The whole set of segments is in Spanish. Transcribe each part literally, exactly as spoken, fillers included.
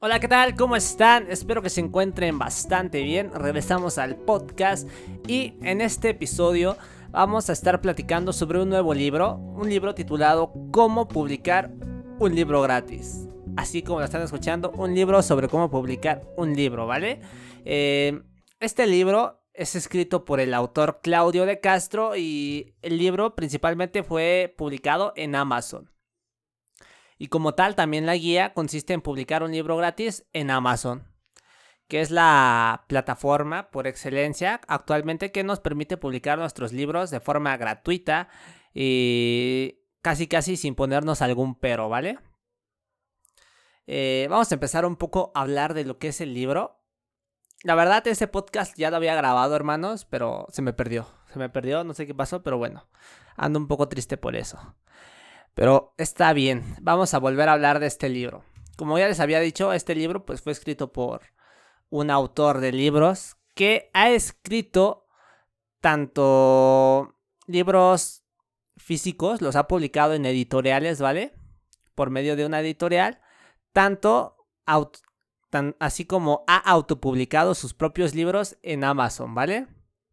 Hola, ¿qué tal? ¿Cómo están? Espero que se encuentren bastante bien. Regresamos al podcast y en este episodio vamos a estar platicando sobre un nuevo libro, un libro titulado Cómo publicar un libro gratis. Así como lo están escuchando, un libro sobre cómo publicar un libro, ¿vale? Eh, este libro es escrito por el autor Claudio de Castro y el libro principalmente fue publicado en Amazon. Y como tal, también la guía consiste en publicar un libro gratis en Amazon, que es la plataforma por excelencia actualmente que nos permite publicar nuestros libros de forma gratuita y casi casi sin ponernos algún pero, ¿vale? Eh, vamos a empezar un poco a hablar de lo que es el libro. La verdad, ese podcast ya lo había grabado, hermanos, pero se me perdió. Se me perdió, no sé qué pasó, pero bueno, ando un poco triste por eso. Pero está bien, vamos a volver a hablar de este libro. Como ya les había dicho, este libro pues fue escrito por un autor de libros que ha escrito tanto libros físicos, los ha publicado en editoriales, ¿vale? Por medio de una editorial, tanto auto, tan, así como ha autopublicado sus propios libros en Amazon, ¿vale?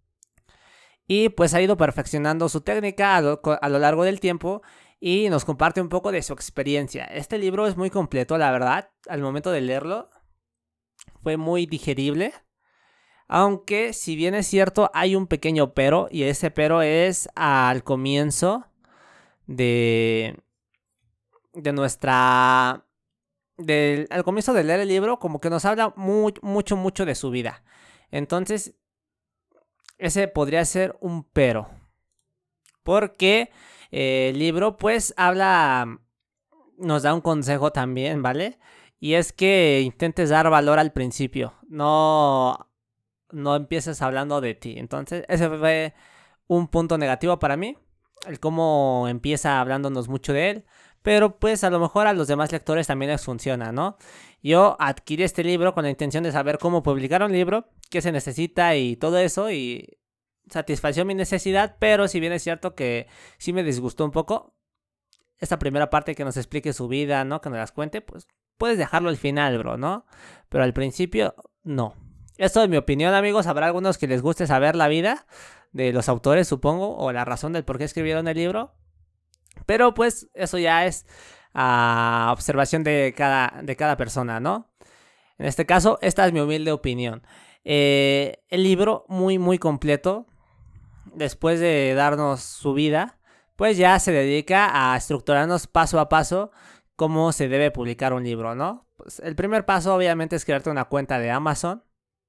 Y pues ha ido perfeccionando su técnica a lo, a lo largo del tiempo y nos comparte un poco de su experiencia. Este libro es muy completo, la verdad. Al momento de leerlo fue muy digerible. Aunque si bien es cierto hay un pequeño pero, y ese pero es al comienzo de, de nuestra... Del, al comienzo de leer el libro como que nos habla muy, mucho, mucho de su vida. Entonces ese podría ser un pero. Porque eh, el libro pues habla, nos da un consejo también, ¿vale? Y es que intentes dar valor al principio, no, no empieces hablando de ti. Entonces ese fue un punto negativo para mí, el cómo empieza hablándonos mucho de él. Pero pues a lo mejor a los demás lectores también les funciona, ¿no? Yo adquirí este libro con la intención de saber cómo publicar un libro, qué se necesita y todo eso, y satisfació mi necesidad, pero si bien es cierto que sí me disgustó un poco esta primera parte que nos explique su vida, ¿no? Que nos las cuente, pues puedes dejarlo al final, bro, ¿no? Pero al principio, no. Esto es mi opinión, amigos. Habrá algunos que les guste saber la vida de los autores, supongo, o la razón del por qué escribieron el libro. Pero pues eso ya es uh, observación de cada, de cada persona, ¿no? En este caso, esta es mi humilde opinión. Eh, el libro muy, muy completo. Después de darnos su vida, pues ya se dedica a estructurarnos paso a paso cómo se debe publicar un libro, ¿no? Pues el primer paso obviamente es crearte una cuenta de Amazon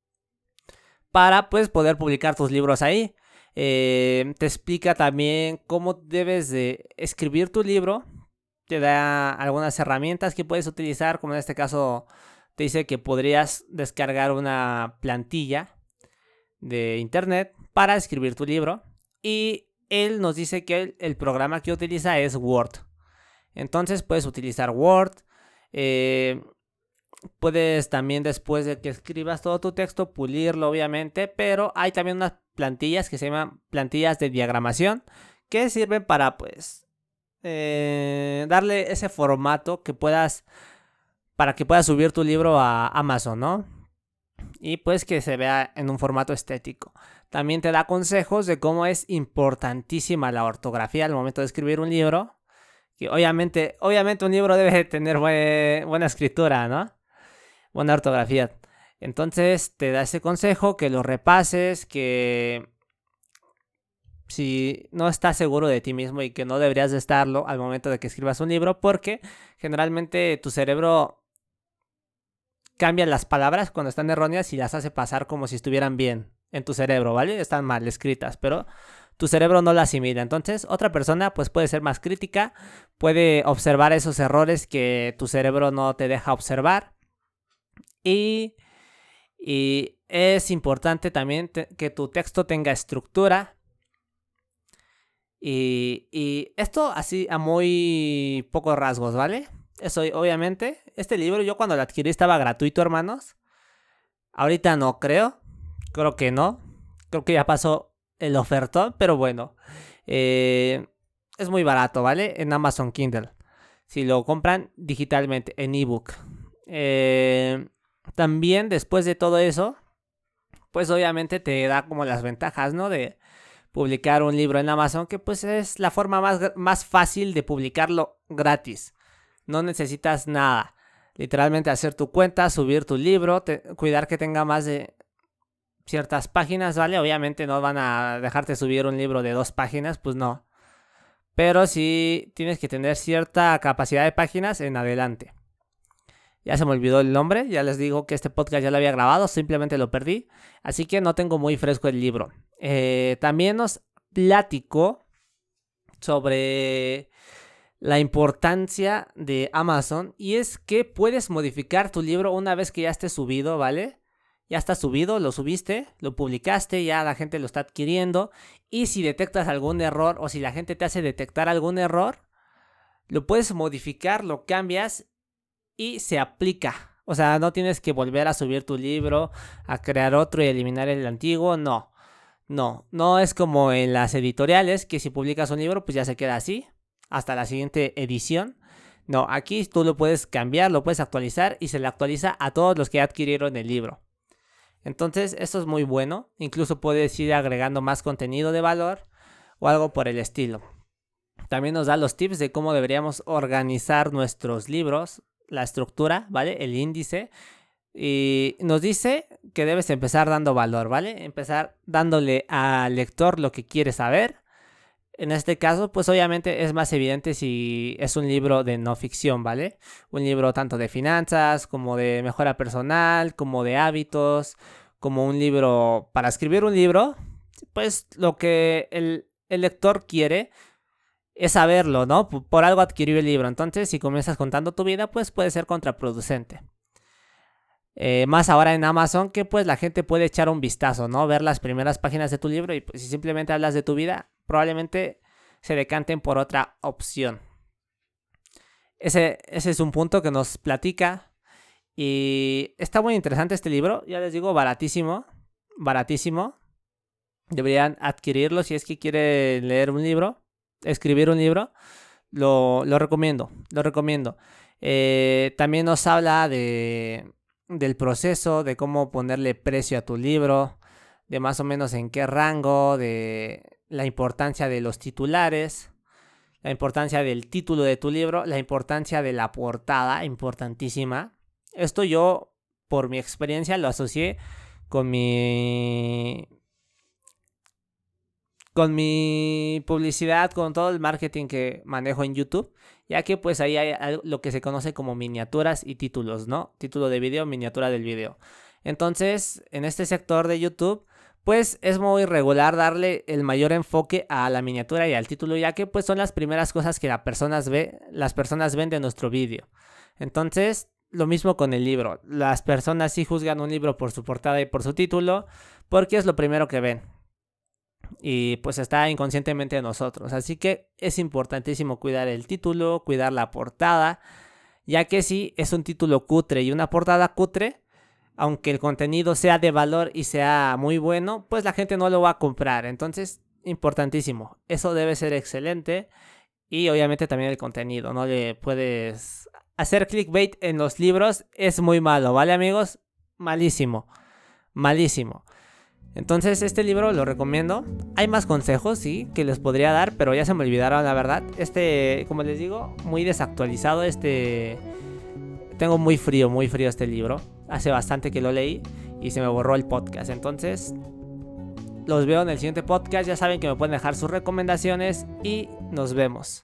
para pues poder publicar tus libros ahí. Eh, te explica también cómo debes de escribir tu libro, te da algunas herramientas que puedes utilizar, como en este caso te dice que podrías descargar una plantilla de internet para escribir tu libro, y él nos dice que el, el programa que utiliza es Word. Entonces puedes utilizar Word, eh, puedes también, después de que escribas todo tu texto, pulirlo obviamente, pero hay también unas plantillas que se llaman plantillas de diagramación que sirven para pues eh, darle ese formato que puedas, para que puedas subir tu libro a Amazon, ¿no? Y pues que se vea en un formato estético. También te da consejos de cómo es importantísima la ortografía al momento de escribir un libro. Que obviamente, obviamente un libro debe tener buen, buena escritura, ¿no? Buena ortografía. Entonces te da ese consejo, que lo repases, que si no estás seguro de ti mismo y que no deberías de estarlo al momento de que escribas un libro, porque generalmente tu cerebro cambia las palabras cuando están erróneas y las hace pasar como si estuvieran bien en tu cerebro, ¿vale? Están mal escritas, pero tu cerebro no las asimila. Entonces, otra persona pues puede ser más crítica, puede observar esos errores que tu cerebro no te deja observar. Y, y es importante también te, que tu texto tenga estructura. Y, y esto así a muy pocos rasgos, ¿vale? Eso obviamente. Este libro yo cuando lo adquirí estaba gratuito, hermanos. Ahorita no creo. Creo que no. Creo que ya pasó el ofertón, pero bueno. Eh, es muy barato, ¿vale? En Amazon Kindle. Si lo compran digitalmente, en ebook. Eh, también después de todo eso, pues obviamente te da como las ventajas, ¿no? De publicar un libro en Amazon, que pues es la forma más, más fácil de publicarlo gratis. No necesitas nada. Literalmente hacer tu cuenta, subir tu libro, te, cuidar que tenga más de ciertas páginas, ¿vale? Obviamente no van a dejarte subir un libro de dos páginas, pues no. Pero sí tienes que tener cierta capacidad de páginas en adelante. Ya se me olvidó el nombre, ya les digo que este podcast ya lo había grabado, simplemente lo perdí. Así que no tengo muy fresco el libro. Eh, también nos platicó sobre la importancia de Amazon. Y es que puedes modificar tu libro una vez que ya esté subido, ¿vale? Ya está subido, lo subiste, lo publicaste, ya la gente lo está adquiriendo. Y si detectas algún error o si la gente te hace detectar algún error, lo puedes modificar, lo cambias y se aplica. O sea, no tienes que volver a subir tu libro, a crear otro y eliminar el antiguo, no. No, no es como en las editoriales que si publicas un libro pues ya se queda así hasta la siguiente edición. No, aquí tú lo puedes cambiar, lo puedes actualizar y se le actualiza a todos los que adquirieron el libro. Entonces esto es muy bueno, incluso puedes ir agregando más contenido de valor o algo por el estilo. También nos da los tips de cómo deberíamos organizar nuestros libros, la estructura, ¿vale? El índice. Y nos dice que debes empezar dando valor, ¿vale? Empezar dándole al lector lo que quiere saber. En este caso, pues obviamente es más evidente si es un libro de no ficción, ¿vale? Un libro tanto de finanzas, como de mejora personal, como de hábitos, como un libro para escribir un libro. Pues lo que el, el lector quiere es saberlo, ¿no? Por algo adquirió el libro. Entonces, si comienzas contando tu vida, pues puede ser contraproducente. Eh, más ahora en Amazon, que pues la gente puede echar un vistazo, ¿no? Ver las primeras páginas de tu libro y pues, si simplemente hablas de tu vida, probablemente se decanten por otra opción. Ese, ese es un punto que nos platica y está muy interesante este libro. Ya les digo, baratísimo, baratísimo. Deberían adquirirlo si es que quieren leer un libro, escribir un libro. Lo, lo recomiendo, lo recomiendo. Eh, también nos habla de... del proceso, de cómo ponerle precio a tu libro, de más o menos en qué rango, de la importancia de los titulares, la importancia del título de tu libro, la importancia de la portada, importantísima. Esto yo, por mi experiencia, lo asocié con mi... con mi publicidad, con todo el marketing que manejo en YouTube, ya que pues ahí hay lo que se conoce como miniaturas y títulos, ¿no? Título de video, miniatura del video. Entonces, en este sector de YouTube, pues es muy regular darle el mayor enfoque a la miniatura y al título, ya que pues son las primeras cosas que las personas, ve, las personas ven de nuestro vídeo. Entonces, lo mismo con el libro. Las personas sí juzgan un libro por su portada y por su título, porque es lo primero que ven. Y pues está inconscientemente en nosotros. Así que es importantísimo cuidar el título, cuidar la portada, ya que si es un título cutre y una portada cutre, aunque el contenido sea de valor y sea muy bueno, pues la gente no lo va a comprar. Entonces, importantísimo. Eso debe ser excelente. Y obviamente también el contenido. No le puedes hacer clickbait en los libros. Es muy malo, ¿vale, amigos? Malísimo. Malísimo. Entonces este libro lo recomiendo. Hay más consejos, sí, que les podría dar, pero ya se me olvidaron, la verdad. Este, como les digo, muy desactualizado. Este, tengo muy frío, muy frío este libro. Hace bastante que lo leí y se me borró el podcast. Entonces los veo en el siguiente podcast. Ya saben que me pueden dejar sus recomendaciones y nos vemos.